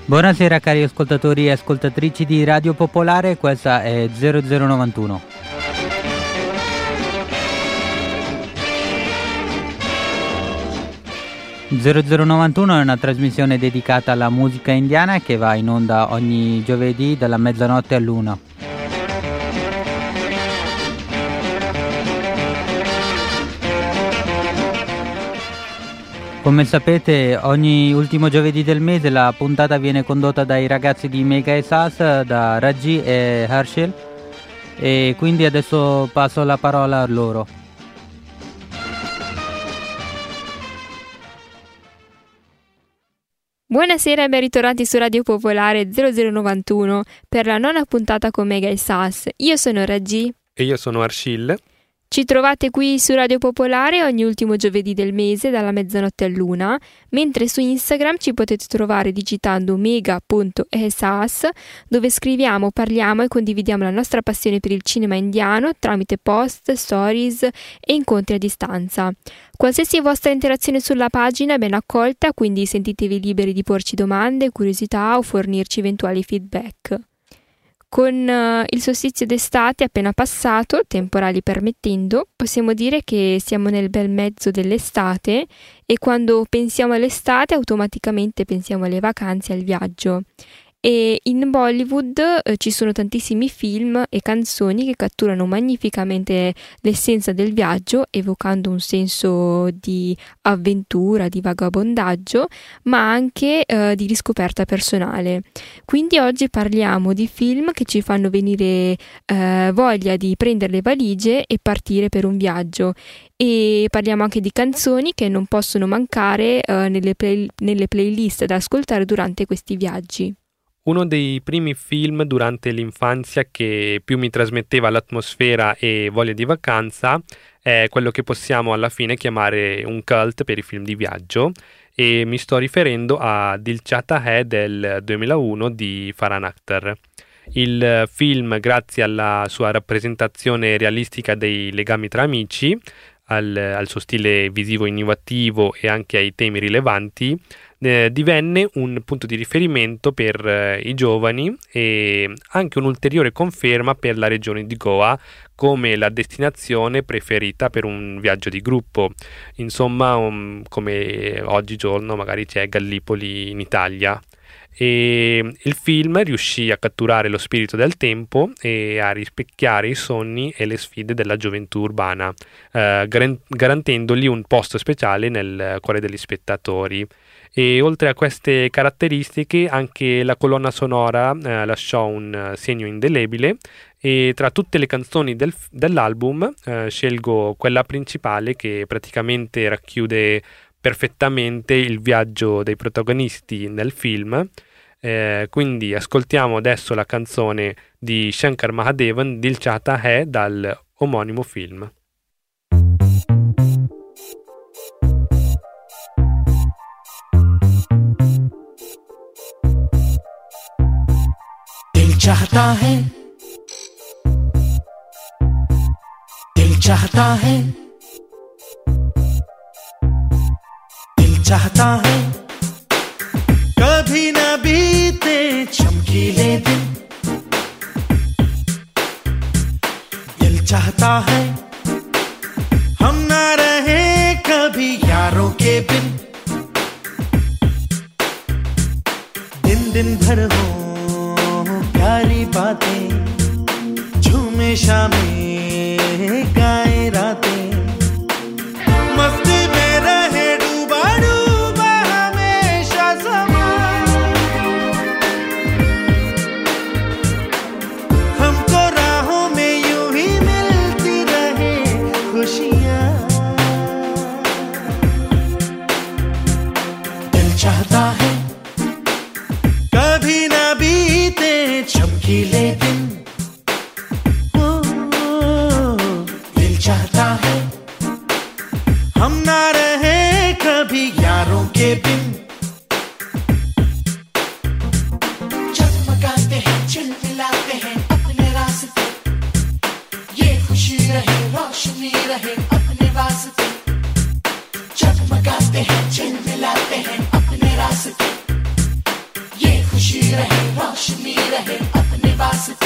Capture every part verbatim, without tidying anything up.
Buonasera cari ascoltatori e ascoltatrici di Radio Popolare, questa è zero zero novantuno. zero zero novantuno è una trasmissione dedicata alla musica indiana che va in onda ogni giovedì dalla mezzanotte all'una. Come sapete, ogni ultimo giovedì del mese la puntata viene condotta dai ragazzi di Mega e Sas, da Raji e Harshil, e quindi adesso passo la parola a loro. Buonasera e ben ritornati su Radio Popolare zero zero novantuno per la nona puntata con Mega e Sas. Io sono Raji. E io sono Harshil. Ci trovate qui su Radio Popolare ogni ultimo giovedì del mese dalla mezzanotte all'una, mentre su Instagram ci potete trovare digitando mega punto esas, dove scriviamo, parliamo e condividiamo la nostra passione per il cinema indiano tramite post, stories e incontri a distanza. Qualsiasi vostra interazione sulla pagina è ben accolta, quindi sentitevi liberi di porci domande, curiosità o fornirci eventuali feedback. Con uh, il solstizio d'estate appena passato, temporali permettendo, possiamo dire che siamo nel bel mezzo dell'estate e quando pensiamo all'estate automaticamente pensiamo alle vacanze e al viaggio. E in Bollywood eh, ci sono tantissimi film e canzoni che catturano magnificamente l'essenza del viaggio, evocando un senso di avventura, di vagabondaggio, ma anche eh, di riscoperta personale. Quindi oggi parliamo di film che ci fanno venire eh, voglia di prendere le valigie e partire per un viaggio. E parliamo anche di canzoni che non possono mancare eh, nelle, play- nelle playlist da ascoltare durante questi viaggi. Uno dei primi film durante l'infanzia che più mi trasmetteva l'atmosfera e voglia di vacanza è quello che possiamo alla fine chiamare un cult per i film di viaggio, e mi sto riferendo a Dil Chahta Hai del duemilauno di Farhan Akhtar. Il film, grazie alla sua rappresentazione realistica dei legami tra amici, al, al suo stile visivo innovativo e anche ai temi rilevanti, Eh, divenne un punto di riferimento per eh, i giovani e anche un'ulteriore conferma per la regione di Goa come la destinazione preferita per un viaggio di gruppo. Insomma, um, come oggigiorno magari c'è Gallipoli in Italia. E il film riuscì a catturare lo spirito del tempo e a rispecchiare i sogni e le sfide della gioventù urbana, eh, gar- garantendogli un posto speciale nel cuore degli spettatori. E oltre a queste caratteristiche anche la colonna sonora eh, lasciò un uh, segno indelebile, e tra tutte le canzoni del, dell'album eh, scelgo quella principale che praticamente racchiude perfettamente il viaggio dei protagonisti nel film. Eh, quindi ascoltiamo adesso la canzone di Shankar Mahadevan, Dil Chahta Hai, dal omonimo film. चाहता है दिल चाहता है दिल चाहता है कभी न बीते चमकीले दिन दिल चाहता है हम ना रहे कभी यारों के बिन दिन दिन भर हो प्यारी बातें झूमे शामें गाए रातें मस्ती में रहे डूबा डूबा हमेशा समा हमको राहों में यूं ही मिलती रहे खुशियाँ दिल चाहता है कभी ना बीते चमकीले दिन ओ, दिल चाहता है हम ना रहे कभी यारों के बिन जगमगाते हैं चिलमिलाते हैं अपने रास्ते ये खुशी रहे रोशनी रहे अपने वास्ते जगमगाते हैं चिलमिलाते हैं अपने रास्ते ये खुशी खुशी रहे रोशनी रहे अपने वास्ते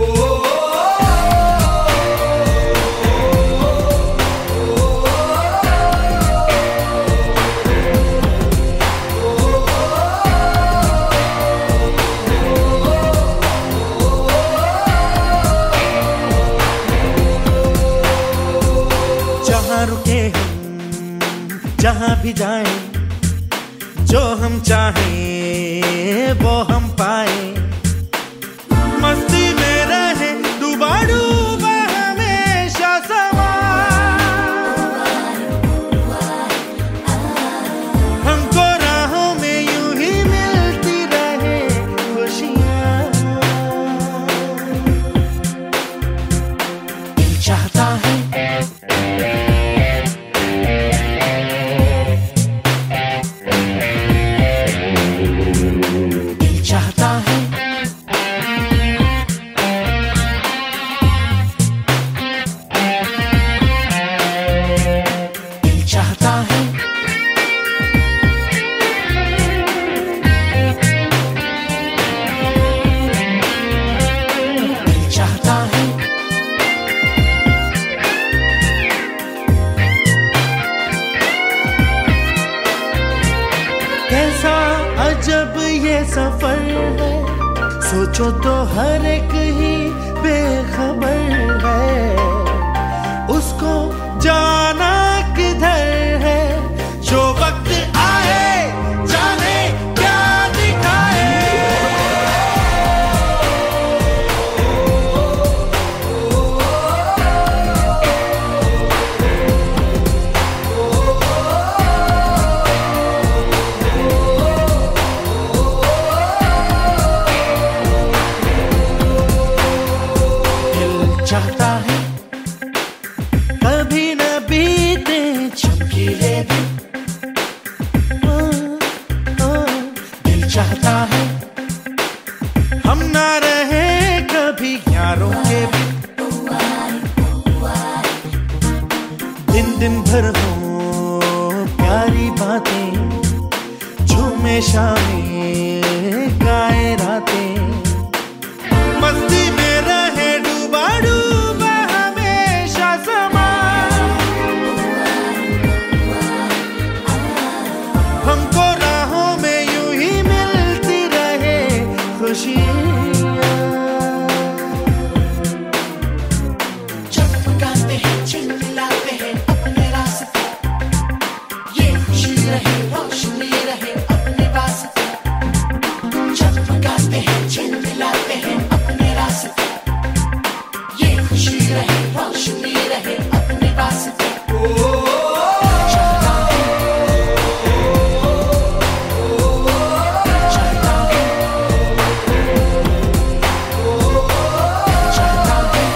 रुके हम जहाँ भी जाएं जो हम चाहें वो हम पाए मस्ती में रहे डूबा डूबा हमेशा समा हमको राहों में यूं ही मिलती रहे खुशियाँ दिल चाहता है सफर है सोचो तो हर एक ही बेखबर है उसको जाना किधर है जो वक्त आए जाने क्या दिखाए चाहता है कभी न बीते चमकीले दिन ओ, ओ, दिल चाहता है हम ना रहे कभी यारों के बिन दिन दिन भर हो प्यारी बातें झूमे शामें गाए रातें मस्ती में रहे डूबा डूबा हमेशा समा हमको राहों में यूं ही मिलती रहे खुशियाँ जगमगाते हैं चिल्लाते हैं अपने रास्ते ये खुशी रहे रोशनी रहे अपने वास्ते जगमगाते हैं चिल्लाते हैं अपने रास्ते ये खुशी रहे रोशनी रहे अपने वास्ते चाहता है चाहता है चाहता है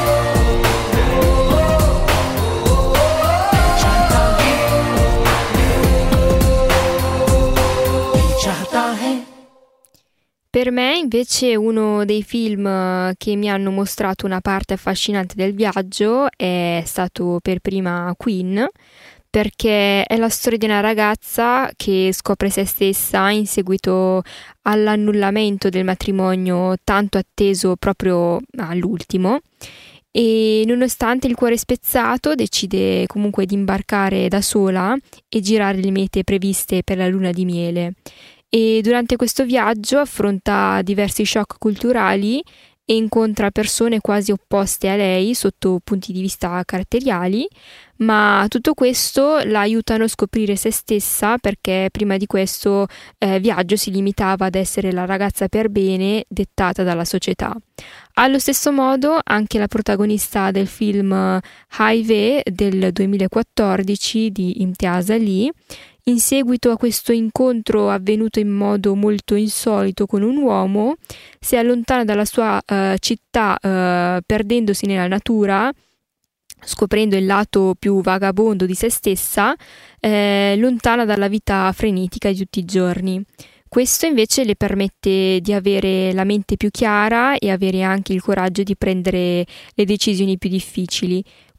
चाहता है Per me invece uno dei film che mi hanno mostrato una parte affascinante del viaggio è stato per prima Queen, perché è la storia di una ragazza che scopre se stessa in seguito all'annullamento del matrimonio tanto atteso proprio all'ultimo e nonostante il cuore spezzato decide comunque di imbarcare da sola e girare le mete previste per la luna di miele. E durante questo viaggio affronta diversi shock culturali e incontra persone quasi opposte a lei sotto punti di vista caratteriali, ma tutto questo la aiutano a scoprire se stessa perché prima di questo eh, viaggio si limitava ad essere la ragazza per bene dettata dalla società. Allo stesso modo anche la protagonista del film Highway del duemilaquattordici di Imtiaz Ali, in seguito a questo incontro avvenuto in modo molto insolito con un uomo, si allontana dalla sua uh, città uh, perdendosi nella natura, scoprendo il lato più vagabondo di se stessa, eh, lontana dalla vita frenetica di tutti i giorni. Questo invece le permette di avere la mente più chiara e avere anche il coraggio di prendere le decisioni più difficili.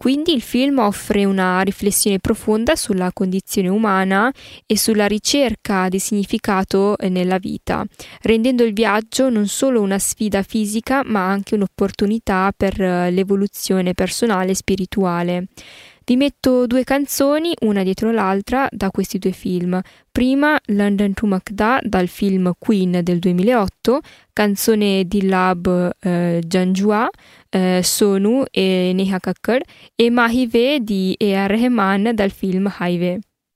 Quindi il film offre una riflessione profonda sulla condizione umana e sulla ricerca di significato nella vita, rendendo il viaggio non solo una sfida fisica ma anche un'opportunità per l'evoluzione personale e spirituale. Vi metto due canzoni, una dietro l'altra, da questi due film. Prima London to Macda dal film Queen del duemilaotto, canzone di Lab eh, Janjua, eh, Sonu e Neha Kakkar, e Mahive di A R Rahman dal film Highway.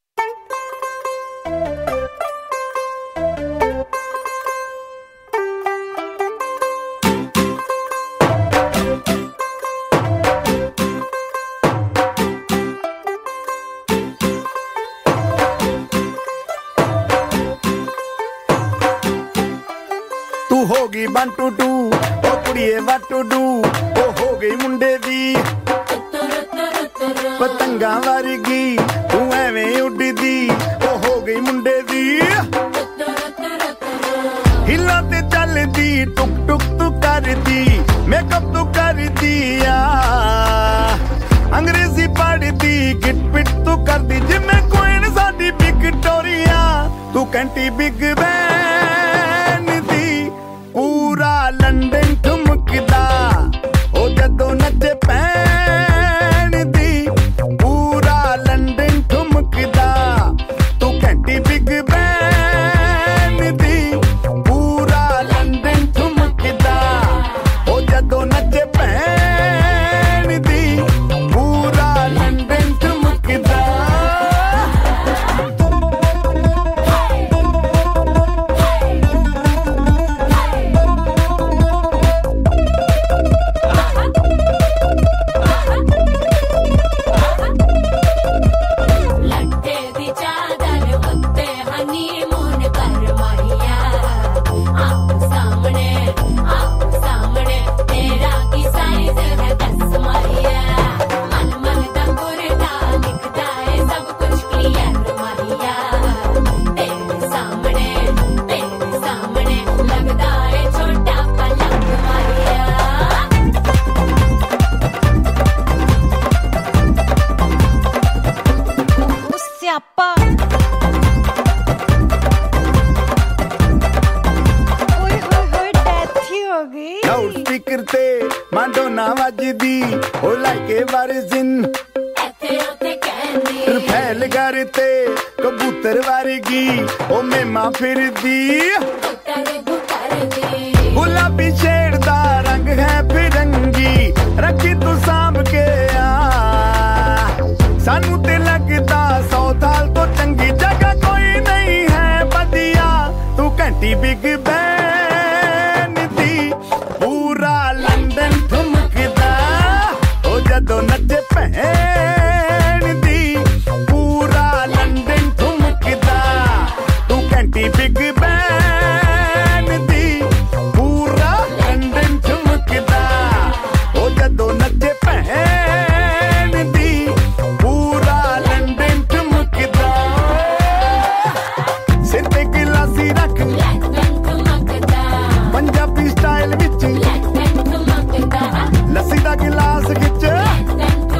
हो गई one two two ओ कुड़िए what to do ओ हो गई मुंडे दी पतंगा वर्गी तू एवें उड़दी ओ हो गई मुंडे दी हिला ते चलदी टुक टुक तू करदी मेकअप तू करदी आ अंग्रेजी पढ़दी गिट पिट तू करदी जिम्मे कोई न साडी विक्टोरिया तू कैंटी बिग बैन दी पूरा लंदन ठुमकदा ओ जदों नचे पैन दी पूरा लंदन ठुमकदा तू कैंटी बिग बैन दी पूरा लंदन ठुमकदा ओ जदों नचे पैन दी पूरा लंदन ठुमकदा कबूतर वर्गी ओ मेमा फिरदी गुलाबी शेड दा रंग है फिरंगी रखी तू सांभ के आ सानू ते लगदा सौ साल तो चंगी जगह कोई नहीं है बदिया तू घंटी बिग बैन दी पूरा लंदन ठुमकदा ओ जदों नचे भैन दी पूरा लंदन ठुमकदा तू घंटी बिग बैन दी पूरा लंदन ठुमकदा ओ जदों नचे भैन दी पूरा लंदन ठुमकदा सिर ते गिलासी रख पंजाबी स्टाइल विच लस्सी दा गिलास खिच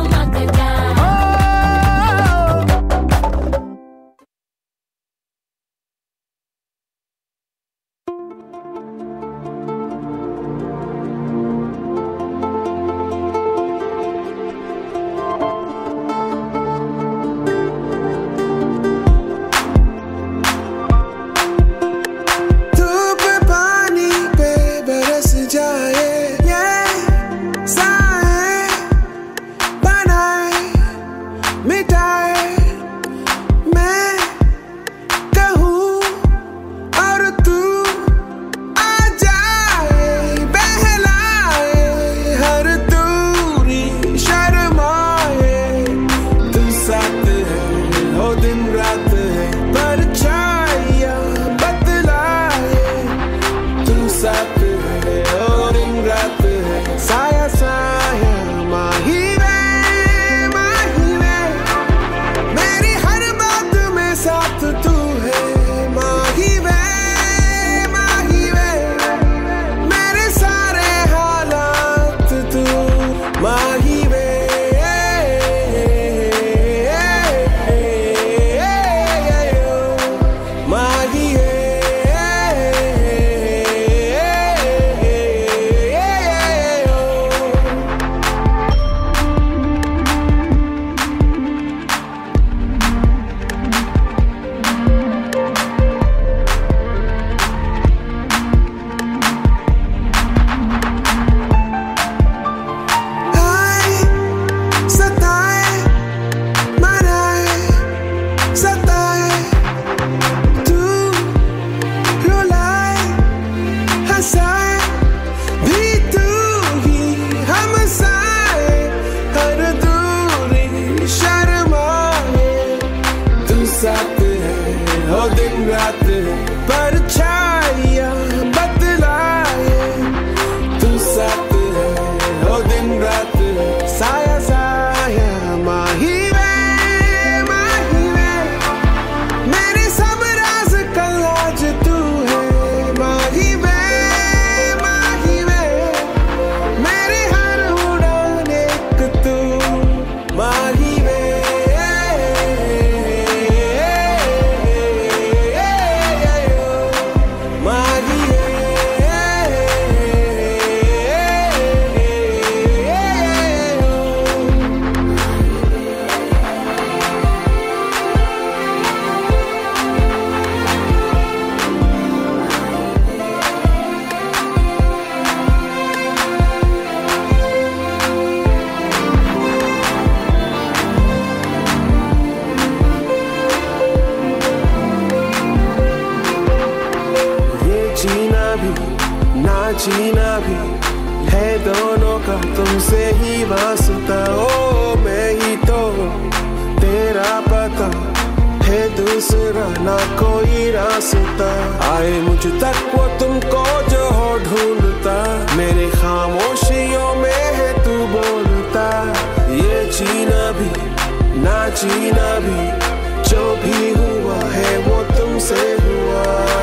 जीना भी है दोनों का तुमसे ही वास्ता ओ मैं ही तो तेरा पता है दूसरा ना कोई रास्ता आए मुझ तक वो तुमको जो हो ढूंढता मेरे खामोशियों में है तू बोलता ये जीना भी ना जीना भी जो भी हुआ है वो तुमसे हुआ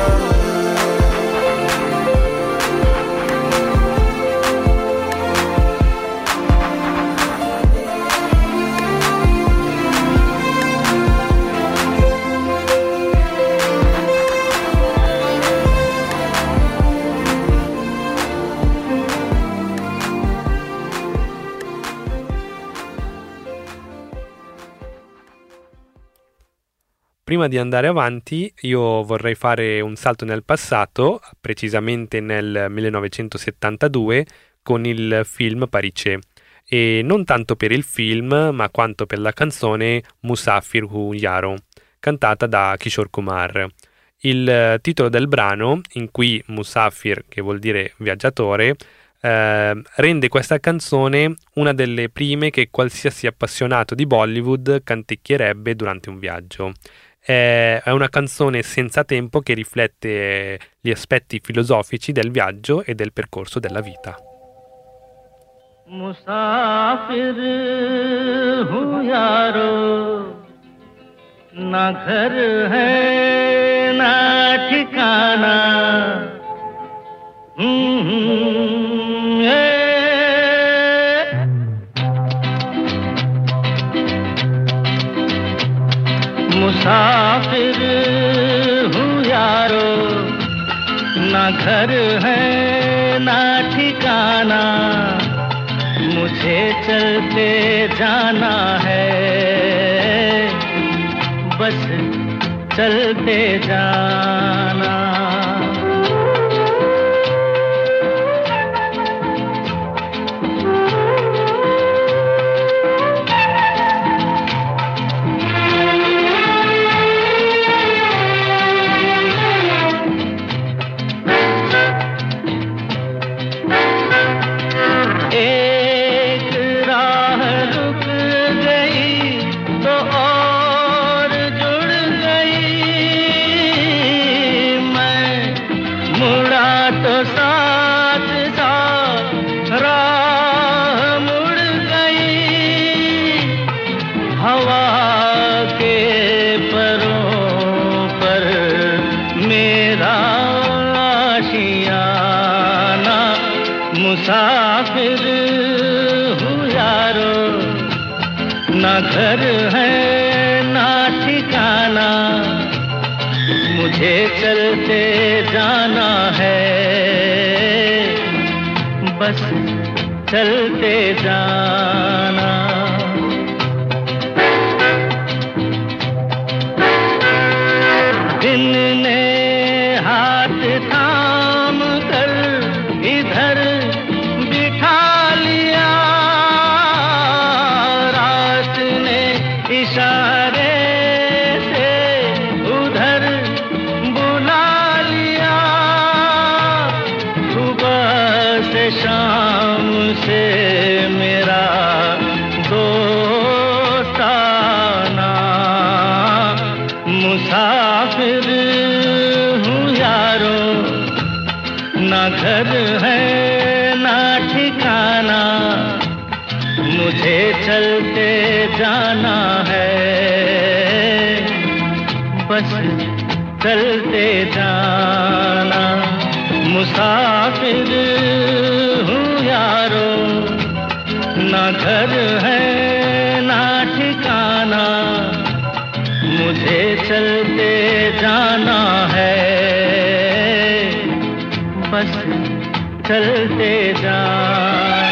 Prima di andare avanti, io vorrei fare un salto nel passato, precisamente nel millenovecentosettantadue, con il film Parice. E non tanto per il film, ma quanto per la canzone Musafir Hu Yaro, cantata da Kishore Kumar. Il titolo del brano, in cui Musafir, che vuol dire viaggiatore, eh, rende questa canzone una delle prime che qualsiasi appassionato di Bollywood canticchierebbe durante un viaggio. È una canzone senza tempo che riflette gli aspetti filosofici del viaggio e del percorso della vita. Musafir hu yaro, na ghar hai na ठिकाना मुसाफिर हूँ यारो ना घर है ना ठिकाना मुझे चलते जाना है बस चलते जाना मुसाफिर हूँ यारो ना घर है ना ठिकाना मुझे चलते जाना है बस चलते जाना दिन ने हाथ थाम कर इधर इशारे से उधर बुला लिया सुबह से शाम से मेरा दोस्ताना मुसाफिर हूँ यारो ना घर है ना ठिकाना मुझे चलते जाना है बस चलते जाना मुसाफिर हूँ यारो ना घर है ना ठिकाना मुझे चलते जाना है बस चलते जाना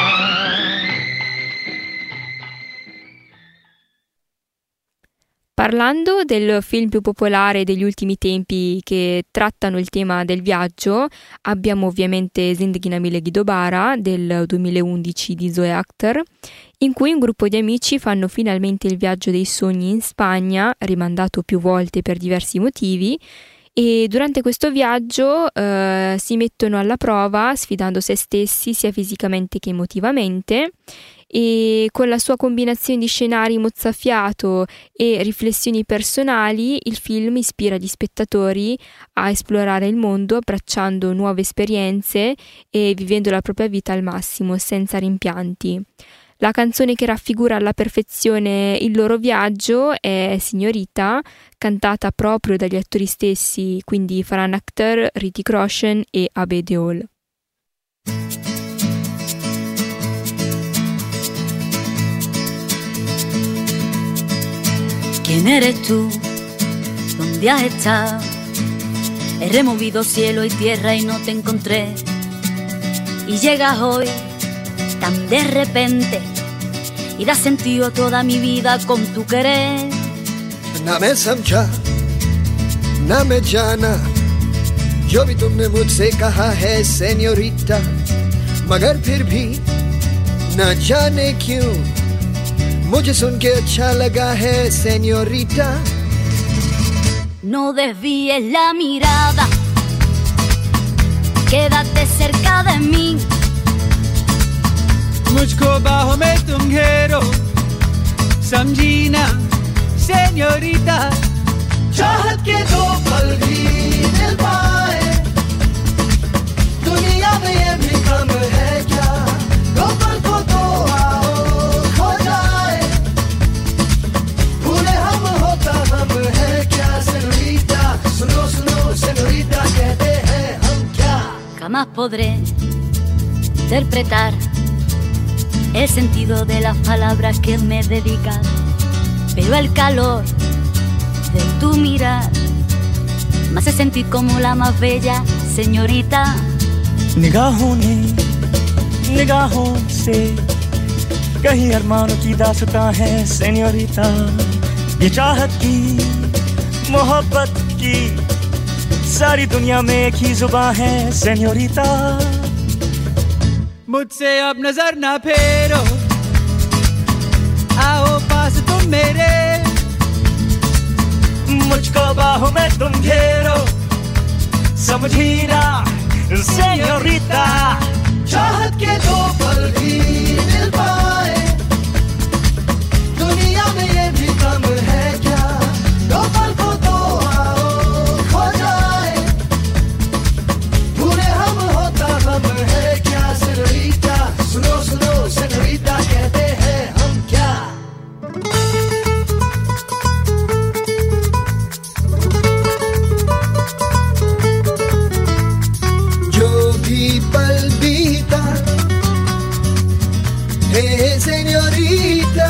Parlando del film più popolare degli ultimi tempi che trattano il tema del viaggio, abbiamo ovviamente Zindagi Na Milegi Dobara del duemilaundici di Zoe Akhtar, in cui un gruppo di amici fanno finalmente il viaggio dei sogni in Spagna, rimandato più volte per diversi motivi, e durante questo viaggio eh, si mettono alla prova sfidando se stessi sia fisicamente che emotivamente, e con la sua combinazione di scenari mozzafiato e riflessioni personali il film ispira gli spettatori a esplorare il mondo abbracciando nuove esperienze e vivendo la propria vita al massimo senza rimpianti. La canzone che raffigura alla perfezione il loro viaggio è Signorita, cantata proprio dagli attori stessi, quindi Farhan Akhtar, Hrithik Roshan e Abhay Deol. ¿Quién eres tú? ¿Dónde has estado? He removido cielo y tierra y no te encontré. Y llegas hoy tan de repente y das sentido a toda mi vida con tu querer. ना मैं समझा ना मैं जाना जो भी तुमने मुझसे कहा है सेन्योरिटा, मगर फिर भी ना जाने क्यों मुझे सुन के अच्छा लगा है señorita. No desvíes la mirada, quédate cerca de mí. मुझको बाहों में तुम घेरो, समझी ना señorita. चाहत के दो पल भी मिल पाए, दुनिया में ये भी कम है क्या? दो पल को तो आओ खो जाए, भूले हम होता हम है क्या señorita? सुनो सुनो señorita, कहते हैं हम क्या? Jamás podré interpretar el sentido de las palabras que me dedicas, pero el calor de tu mirar me hace sentir como la más bella señorita. निगाहों ने निगाहों से कहीं अरमानों की दास्तां है सेन्योरिटा. ये चाहत की मोहब्बत की सारी दुनिया में एक ही जुबान है सेन्योरिटा. मुझसे अब नजर ना फेरो, आओ पास तुम मेरे. मुझको बाहों में तुम घेरो, समझी ना señorita. चाहत के दो पल भी मिल पाए, दुनिया में ये भी कम है क्या? दो पल को तो आओ खो जाए, भूले हम होता हम है क्या señorita? सुनो सुनो señorita, कहते हैं हम क्या? जो भी पल बीता हे señorita,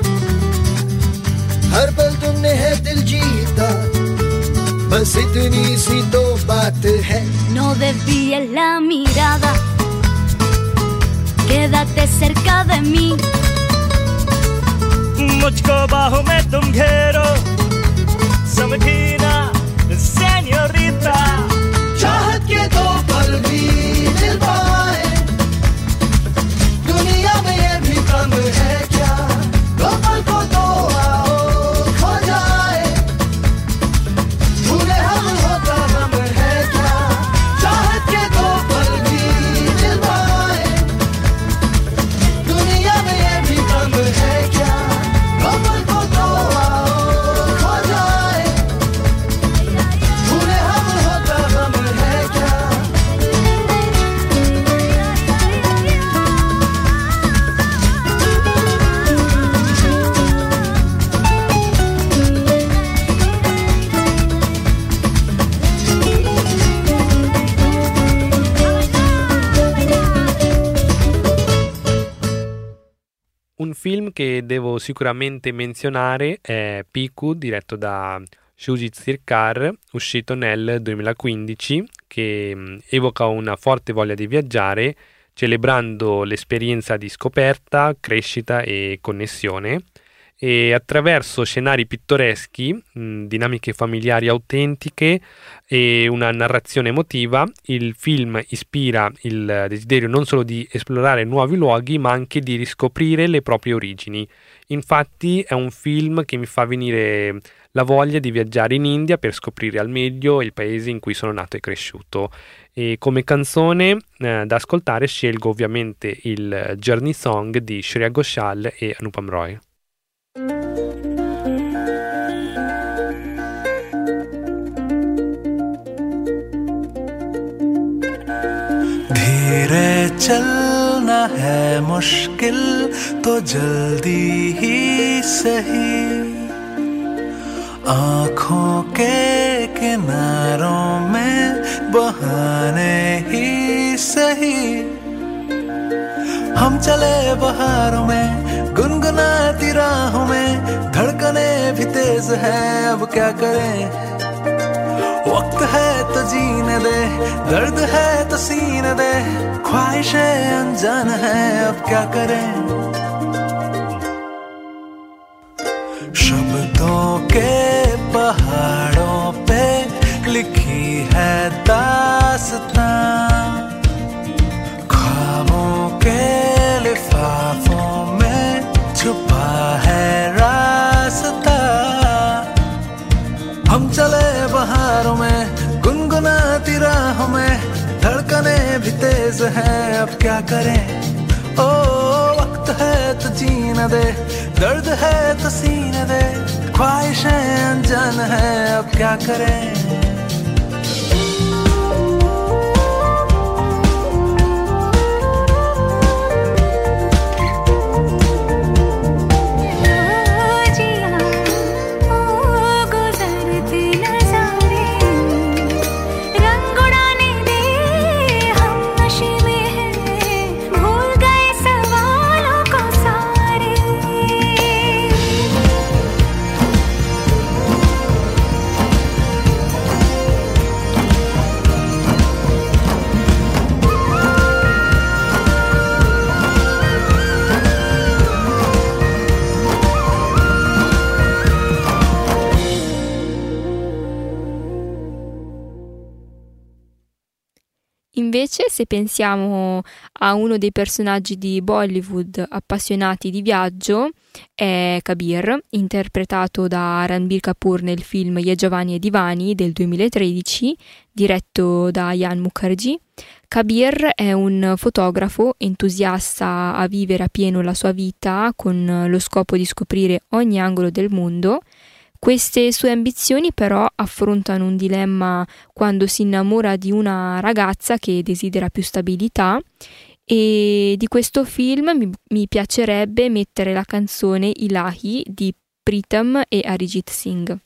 हर पल तुमने है दिल जीता, बस इतनी सी तो बात है. No desvíes la mirada, quédate cerca de mí. मुझको बाहों में तुम घेरो, समझी ना señorita. चाहत के दो पल भी मिल पाए, दुनिया में ये भी कम है क्या? दो पल को तो आओ खो जाए, भूले हम होता हम है क्या? चाहत के दो पल भी मिल पाए, दुनिया में ये भी कम है क्या? दो पल को तो आओ खो जाए, भूले हम होता हम है क्या? Un film che devo sicuramente menzionare è Piku, diretto da Shujit Sircar, uscito nel duemilaquindici, che mh, evoca una forte voglia di viaggiare, celebrando l'esperienza di scoperta, crescita e connessione. e attraverso scenari pittoreschi, mh, dinamiche familiari autentiche e una narrazione emotiva, il film ispira il desiderio non solo di esplorare nuovi luoghi, ma anche di riscoprire le proprie origini. Infatti è un film che mi fa venire la voglia di viaggiare in India per scoprire al meglio il paese in cui sono nato e cresciuto. E come canzone eh, da ascoltare scelgo ovviamente il Journey Song di Shreya Ghoshal e Anupam Roy. धीरे चलना है मुश्किल तो जल्दी ही सही, आँखों के किनारों में बहाने ही सही। हम चले बहारों में गुनगुनाती राहों में, धड़कने भी तेज है अब क्या करें। वक्त है तो जीने दे, दर्द है तो सीने दे, ख्वाहिशें अनजान है अब क्या करें। शब्दों के पहाड़ों पे लिखी है दास्तां, ख्वाबों के लिफाफों में छुपा है रास्ता। हम चले बहारों में गुनगुनाती राहों में, धड़कने भी तेज हैं अब क्या करें। ओ वक्त है तो जीने दे, दर्द है तो सीने दे, ख्वाहिशें अनजान है अब क्या करें। Invece, se pensiamo a uno dei personaggi di Bollywood appassionati di viaggio, è Kabir, interpretato da Ranbir Kapoor nel film Ye Giovani e Divani del duemilatredici, diretto da Jan Mukherjee. Kabir è un fotografo entusiasta a vivere a pieno la sua vita con lo scopo di scoprire ogni angolo del mondo. Queste sue ambizioni però affrontano un dilemma quando si innamora di una ragazza che desidera più stabilità, e di questo film mi, mi piacerebbe mettere la canzone Ilahi di Pritam e Arijit Singh.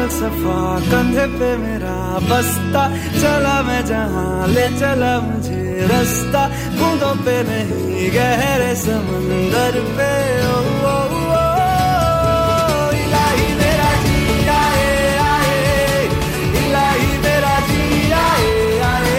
फलसफा कंधे पे मेरा बस्ता, चला मैं जहां ले चला मुझे रास्ता, बूंदों पे नहीं गहरे समंदर पे। ओ, ओ, ओ, इलाही मेरा जी आए आए, इलाही मेरा जी आए आए।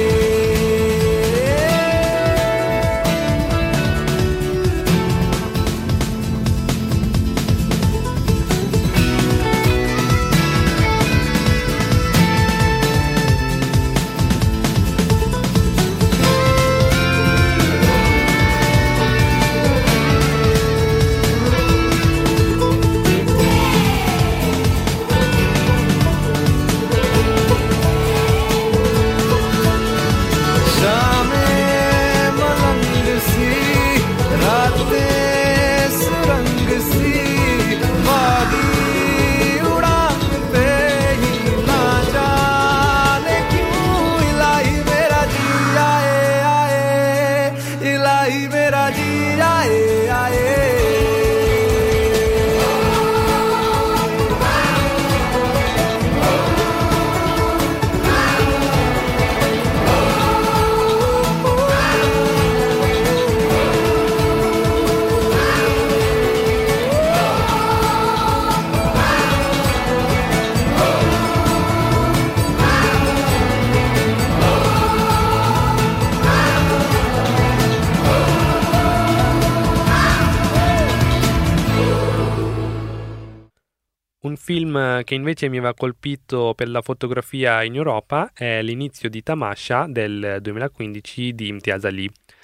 Un film che invece mi aveva colpito per la fotografia in Europa è L'inizio di Tamasha del duemilaquindici di Imtiaz Ali.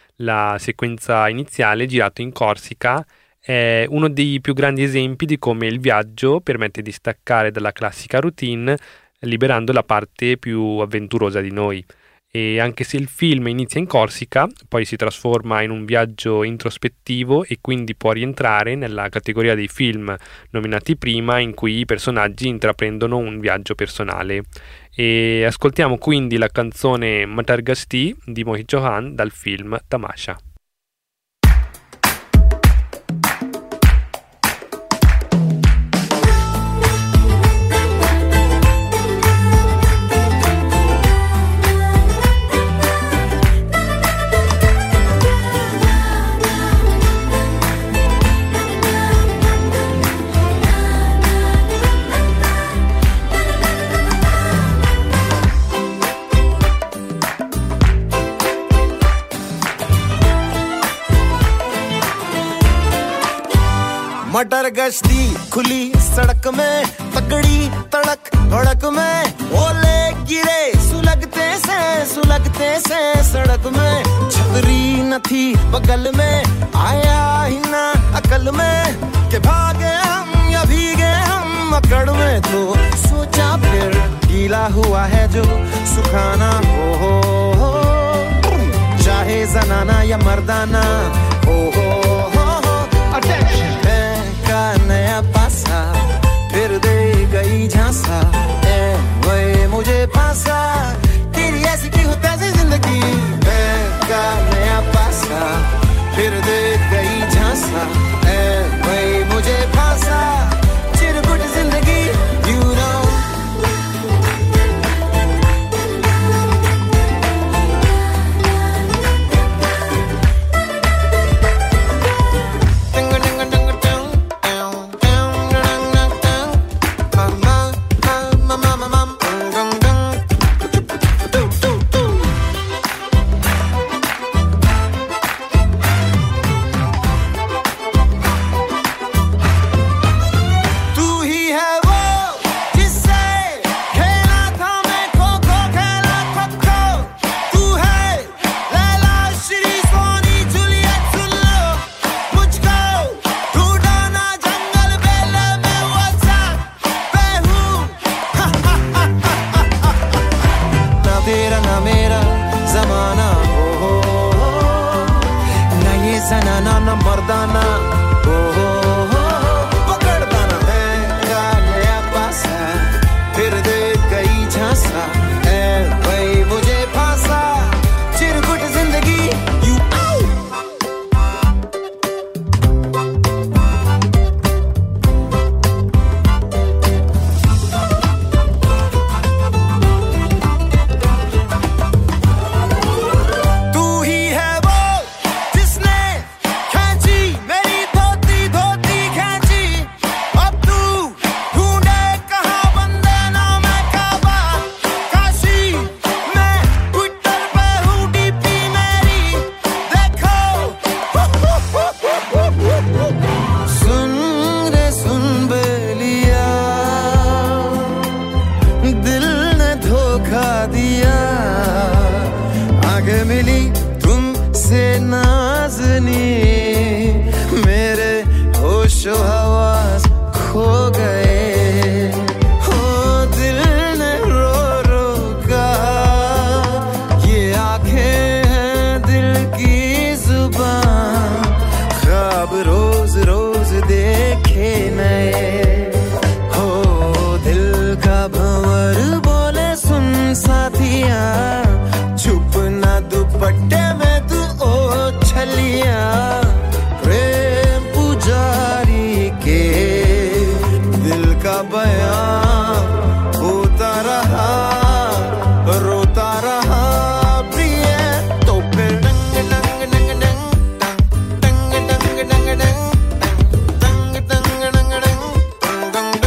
La sequenza iniziale, girato in Corsica, è uno dei più grandi esempi di come il viaggio permette di staccare dalla classica routine, liberando la parte più avventurosa di noi. E anche se il film inizia in Corsica, poi si trasforma in un viaggio introspettivo e quindi può rientrare nella categoria dei film nominati prima, in cui i personaggi intraprendono un viaggio personale. E ascoltiamo quindi la canzone Matar Gasti di Mohit Chauhan dal film Tamasha. मटर गश्ती खुली सड़क में, तगड़ी तड़क भड़क में, ओले गिरे सुलगते से सुलगते से सड़क में, छतरी न थी बगल में, आया ही ना अकल में कि भागे हम या भीगे हम अकड़ में। तो सोचा फिर गीला हुआ है जो सुखाना हो, हो, हो चाहे जनाना या मर्दाना हो, हो, हो, हो। अटेंशन नया पासा फिर दे गई झांसा, ए वही मुझे पासा, तेरी ऐसी की होता है जिंदगी। मैं का नया पासा फिर दे गई झांसा, ए वही मुझे पासा, चिरकुट जिंदगी यू नो। गए हो दिल ने रो रो कहा ये आंखें हैं दिल की जुबान ख्वाब रोज रोज देखे नए हो दिल का भंवर बोले सुन साथिया चुप ना दुपट्टे में तू ओ छलिया प्रेम पुजारी के दिल का बयां होता रहा रोता रहा प्रिय तो फिर डंग डंग डंग डंग डंग डंग डंग डंग डंग डंग डंग डंग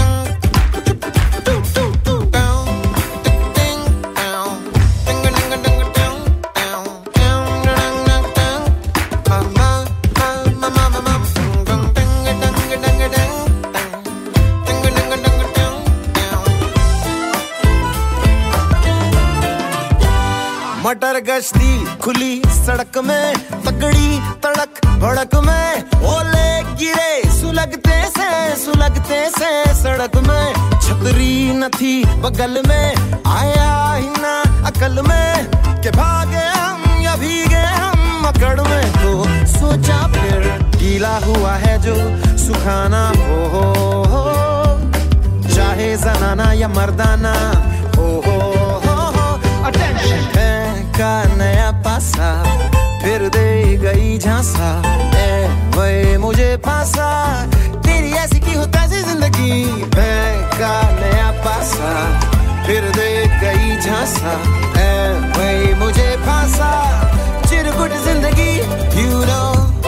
मटर गश्ती खुली सड़क में तगड़ी तड़क भड़क में ओले गिरे सुलगते से सुलगते से सड़क में छतरी न थी बगल में आया ही ना अकल में के भागे हम या भीगे हम मकड़ में तो सोचा फिर गीला हुआ है जो सुखाना हो, हो, हो चाहे जनाना या मर्दाना हो, हो, हो, हो अटेंशन का नया पासा फिर दे गई झांसा ए वही मुझे फांसा तेरी ऐसी की होता है जिंदगी का नया पासा फिर दे गई झांसा ए वही मुझे फांसा चिरकुट जिंदगी you know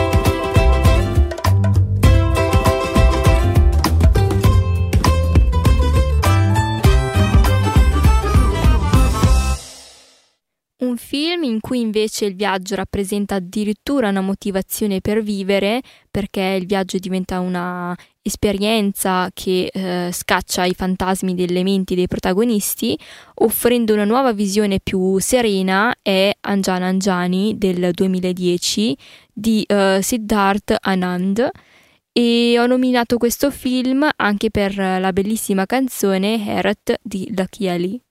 Un film in cui invece il viaggio rappresenta addirittura una motivazione per vivere, perché il viaggio diventa una esperienza che eh, scaccia i fantasmi delle menti dei protagonisti, offrendo una nuova visione più serena, è Anjana Anjani del duemiladieci di eh, Siddharth Anand. E ho nominato questo film anche per la bellissima canzone Herat di Lucky Ali.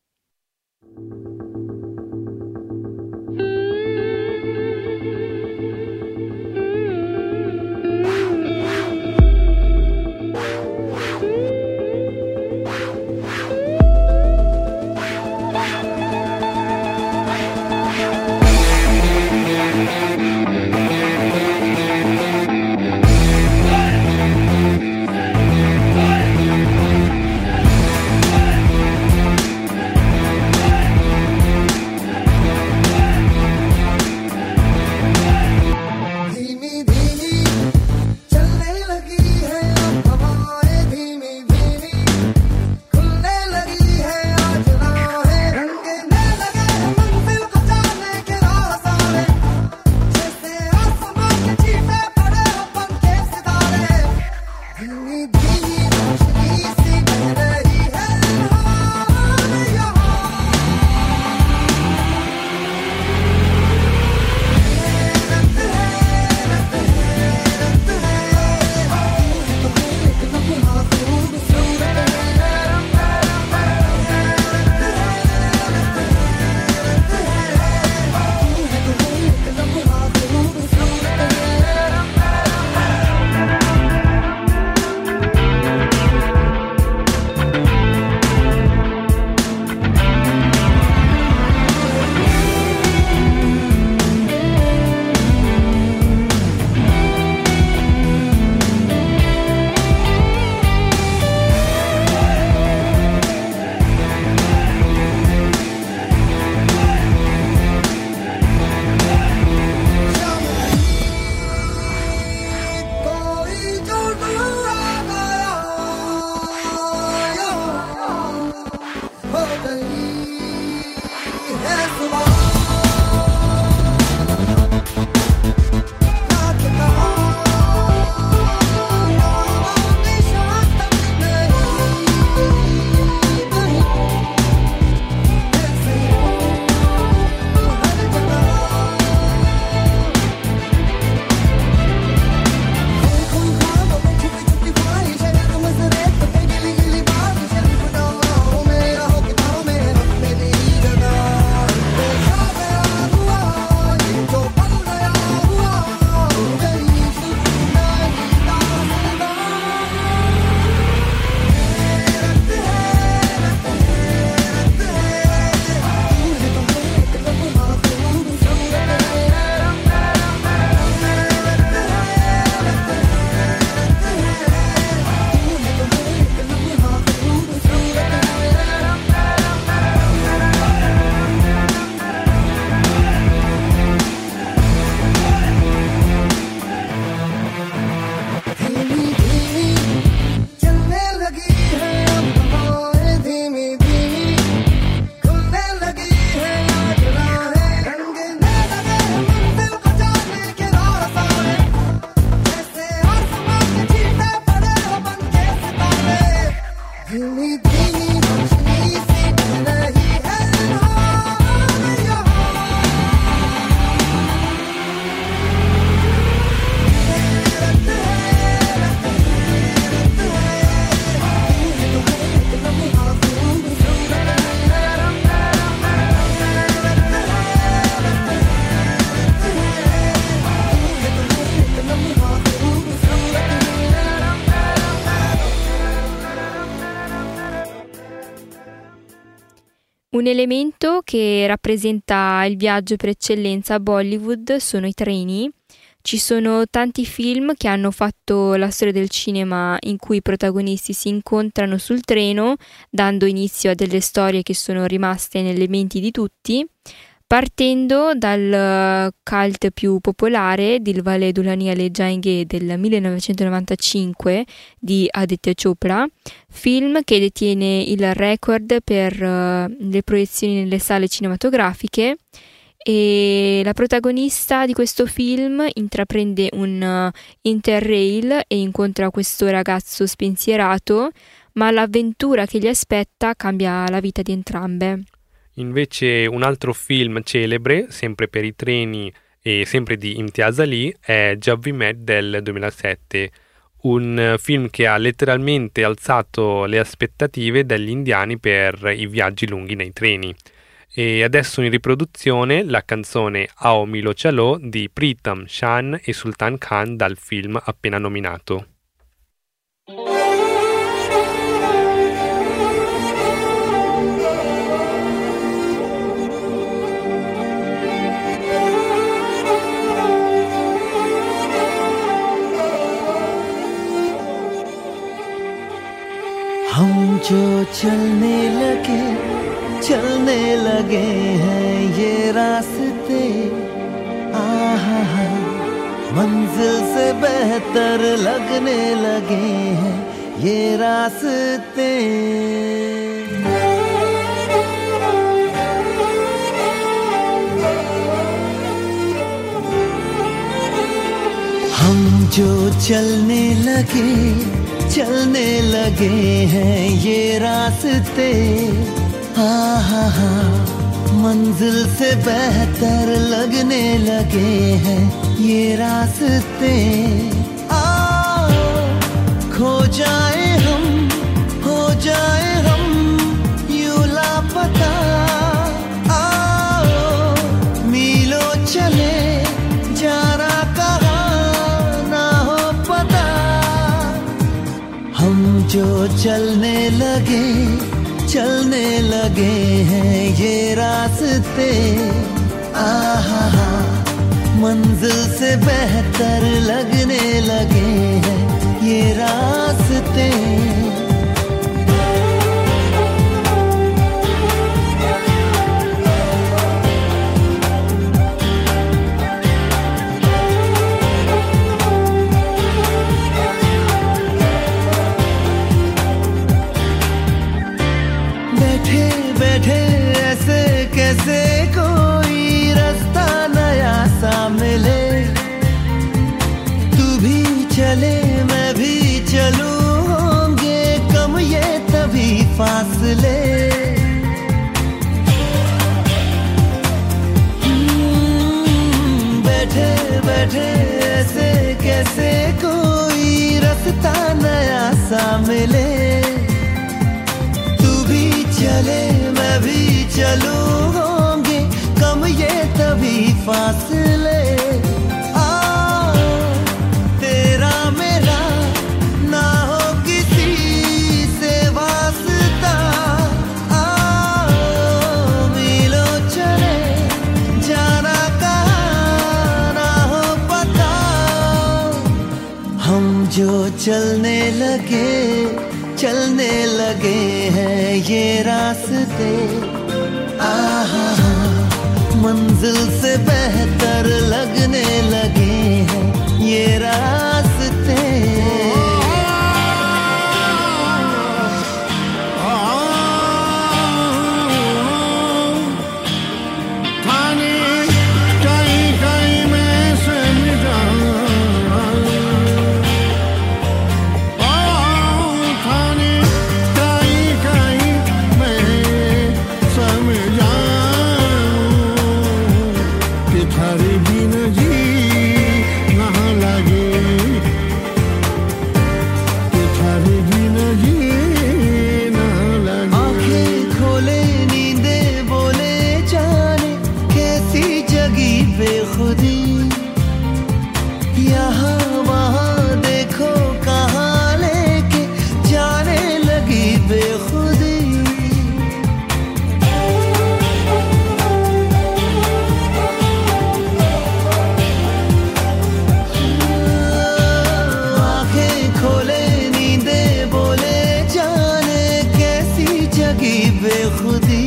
धीमी धीमी रोशनी सी नहीं है यहाँ। Un elemento che rappresenta il viaggio per eccellenza a Bollywood sono i treni. Ci sono tanti film che hanno fatto la storia del cinema in cui i protagonisti si incontrano sul treno, dando inizio a delle storie che sono rimaste nelle menti di tutti, partendo dal cult più popolare Dilwale Dulhania Le Jayenge del millenovecentonovantacinque di Aditya Chopra, film che detiene il record per uh, le proiezioni nelle sale cinematografiche, e la protagonista di questo film intraprende un uh, interrail e incontra questo ragazzo spensierato, ma l'avventura che gli aspetta cambia la vita di entrambe. Invece un altro film celebre, sempre per i treni e sempre di Imtiaz Ali, è Jab We Met del duemilasette, un film che ha letteralmente alzato le aspettative degli indiani per i viaggi lunghi nei treni. E adesso in riproduzione la canzone Ao Milo Chalo di Pritam Shan e Sultan Khan dal film appena nominato. हम जो चलने लगे चलने लगे हैं ये रास्ते, आहा हा मंजिल से बेहतर लगने लगे हैं ये रास्ते। हम जो चलने लगे चलने लगे हैं ये रास्ते, आहा हा मंजिल से बेहतर लगने लगे हैं ये रास्ते। आओ खो जाए हम हो जाए हम यूं लापता, आओ मीलों चले जाना कहाँ ना हो पता। हम जो चलने लगे चलने लगे हैं ये रास्ते, आहा हा मंजिल से बेहतर लगने लगे हैं ये रास्ते। बैठे ऐसे कैसे कोई रास्ता नया सा मिले, तू भी चले मैं भी चलूं होंगे कम ये तभी फासले। बैठे बैठे ऐसे कैसे कोई रास्ता नया सा मिले, चले मैं भी चलूं होंगे कम ये तभी फासले। आओ तेरा मेरा ना हो किसी से वास्ता, आओ मीलों चले जाना कहाँ ना हो पता। हम जो चलने लगे चलने लगे हैं ये रास्ते, आहा मंजिल से बेहतर लगने लगे हैं ये रास्ते। Time बेखुदी आंखें खोले नींदे बोले जाने कैसी जगी बेखुदी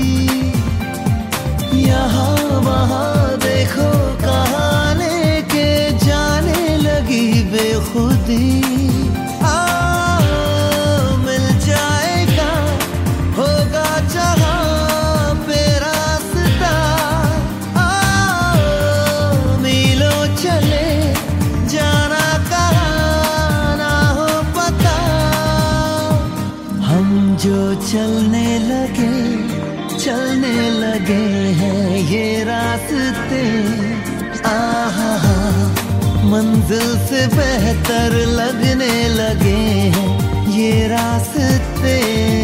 यहाँ वहाँ देखो कहाँ लेके जाने लगी बेखुदी आ मिल जाएगा होगा जहाँ पे रास्ता आ मीलों चले जाना कहाँ ना हो पता हम जो चलने लगे चलने लगे हैं ये रास्ते आहा मंजिल से बेहतर लगने लगे हैं ये रास्ते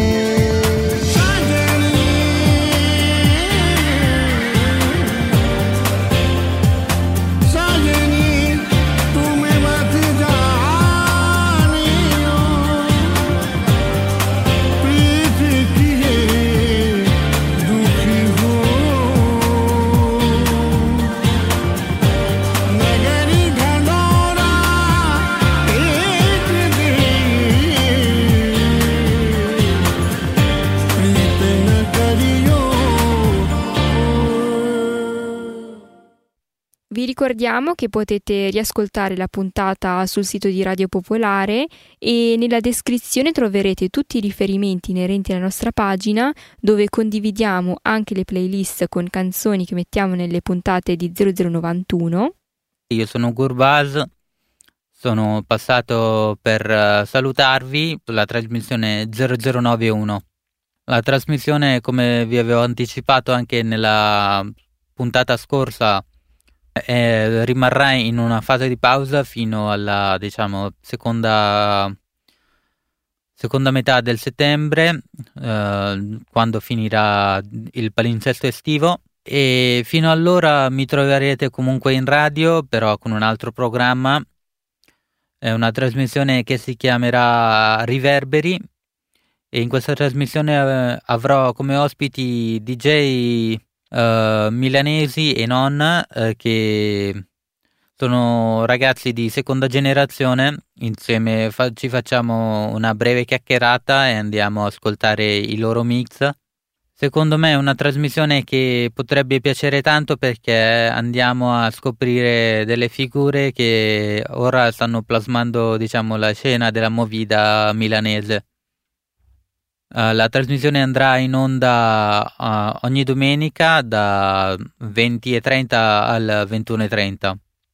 Vi ricordiamo che potete riascoltare la puntata sul sito di Radio Popolare e nella descrizione troverete tutti i riferimenti inerenti alla nostra pagina dove condividiamo anche le playlist con canzoni che mettiamo nelle puntate di zero zero novantuno. Io sono Gurbaz, sono passato per salutarvi sulla trasmissione zero zero nove uno. La trasmissione, come vi avevo anticipato anche nella puntata scorsa, Eh, rimarrà in una fase di pausa fino alla diciamo seconda seconda metà del settembre, eh, quando finirà il palinsesto estivo, e fino allora mi troverete comunque in radio, però con un altro programma. È una trasmissione che si chiamerà Riverberi e in questa trasmissione eh, avrò come ospiti D J Uh, milanesi e non, uh, che sono ragazzi di seconda generazione. Insieme fa- ci facciamo una breve chiacchierata e andiamo a ascoltare i loro mix. Secondo me è una trasmissione che potrebbe piacere tanto perché andiamo a scoprire delle figure che ora stanno plasmando, diciamo, la scena della movida milanese. Uh, la trasmissione andrà in onda uh, ogni domenica da venti e trenta al ventuno e trenta.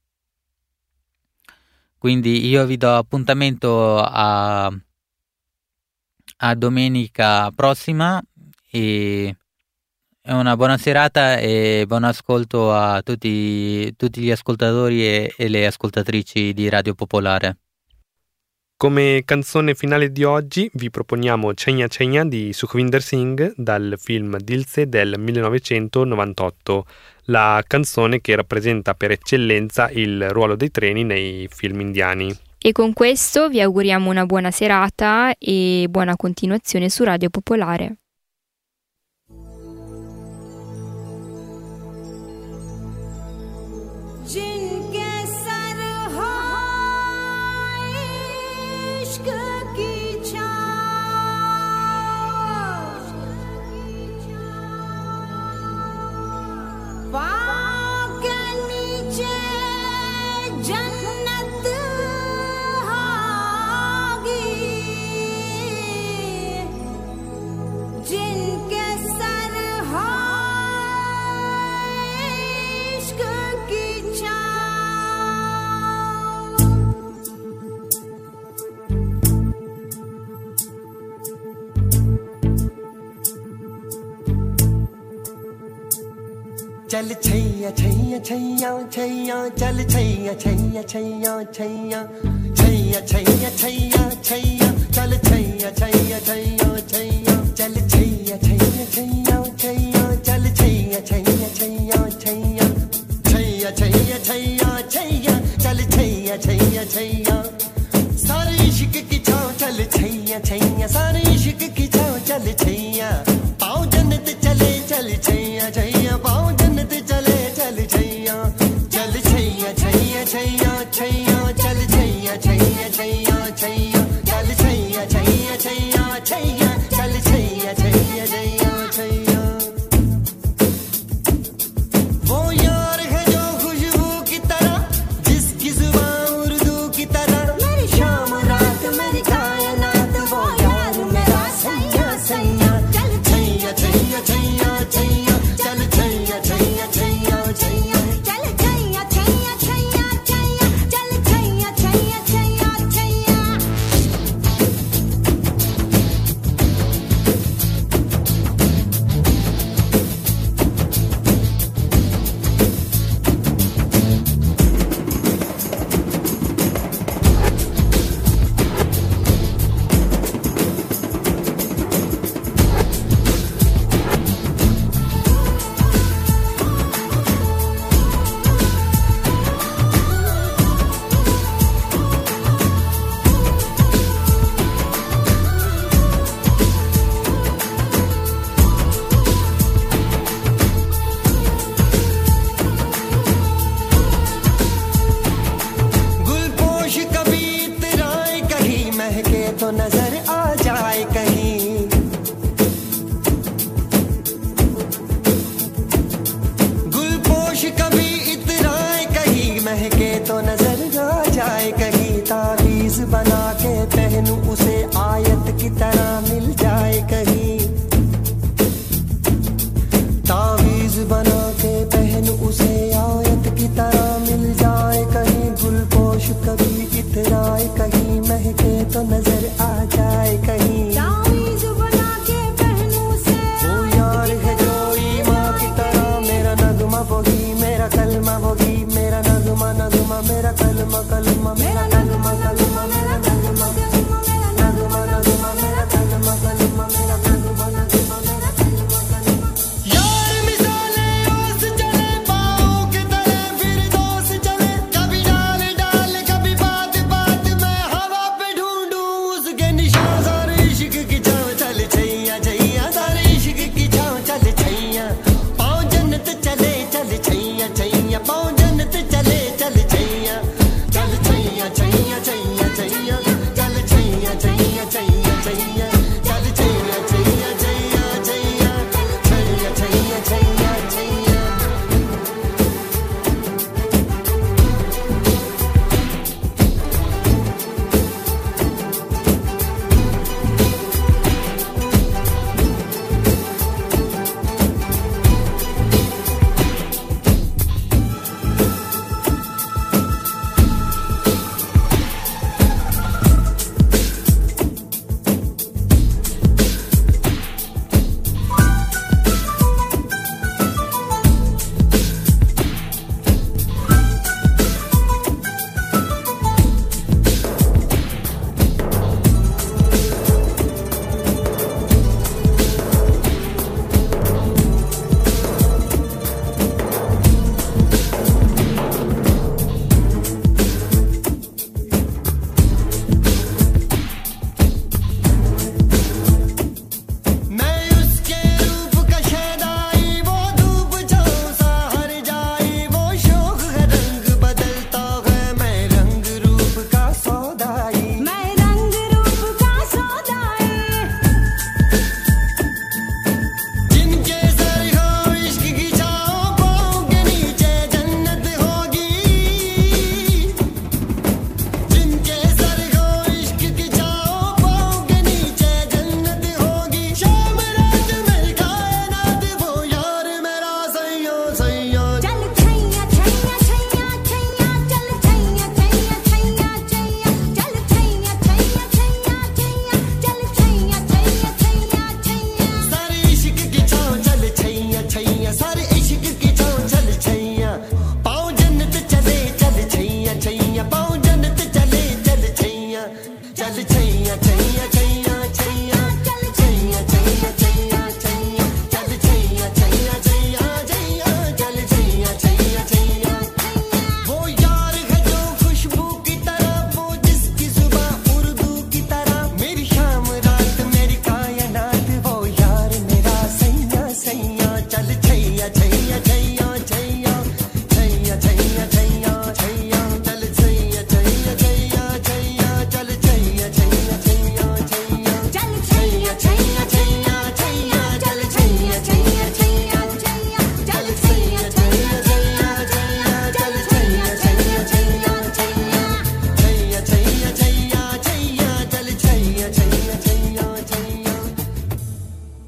Quindi io vi do appuntamento a, a domenica prossima e una buona serata e buon ascolto a tutti, tutti gli ascoltatori e, e le ascoltatrici di Radio Popolare. Come canzone finale di oggi vi proponiamo Chenya Chenya di Sukhvinder Singh dal film Dilse del millenovecentonovantotto, la canzone che rappresenta per eccellenza il ruolo dei treni nei film indiani. E con questo vi auguriamo una buona serata e buona continuazione su Radio Popolare. चल छैया छैया छैया छैया चल छैया छैया छैया छैया छैया छैया छैया छैया चल छैया छैया छैया छैया